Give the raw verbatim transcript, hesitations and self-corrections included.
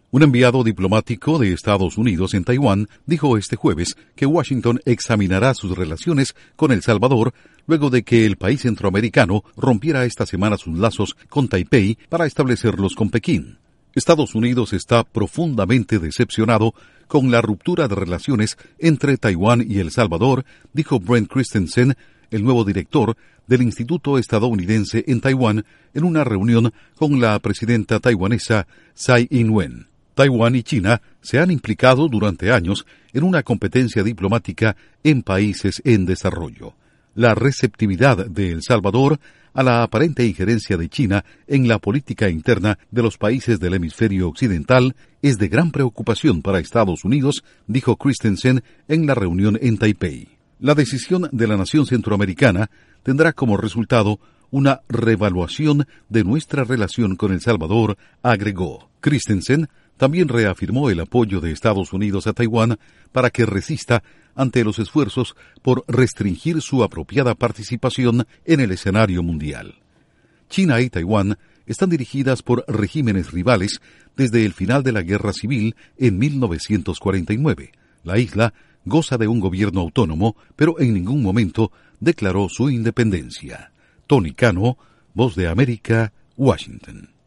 Un enviado diplomático de Estados Unidos en Taiwán dijo este jueves que Washington examinará sus relaciones con El Salvador luego de que el país centroamericano rompiera esta semana sus lazos con Taipei para establecerlos con Pekín. Estados Unidos está profundamente decepcionado con la ruptura de relaciones entre Taiwán y El Salvador, dijo Brent Christensen, el nuevo director del Instituto Estadounidense en Taiwán, en una reunión con la presidenta taiwanesa Tsai Ing-wen. Taiwán y China se han implicado durante años en una competencia diplomática en países en desarrollo. La receptividad de El Salvador a la aparente injerencia de China en la política interna de los países del hemisferio occidental es de gran preocupación para Estados Unidos, dijo Christensen en la reunión en Taipei. La decisión de la nación centroamericana tendrá como resultado una reevaluación de nuestra relación con El Salvador, agregó. Christensen también reafirmó el apoyo de Estados Unidos a Taiwán para que resista ante los esfuerzos por restringir su apropiada participación en el escenario mundial. China y Taiwán están dirigidas por regímenes rivales desde el final de la Guerra Civil en mil novecientos cuarenta y nueve. La isla goza de un gobierno autónomo, pero en ningún momento declaró su independencia. Tony Cano, Voz de América, Washington.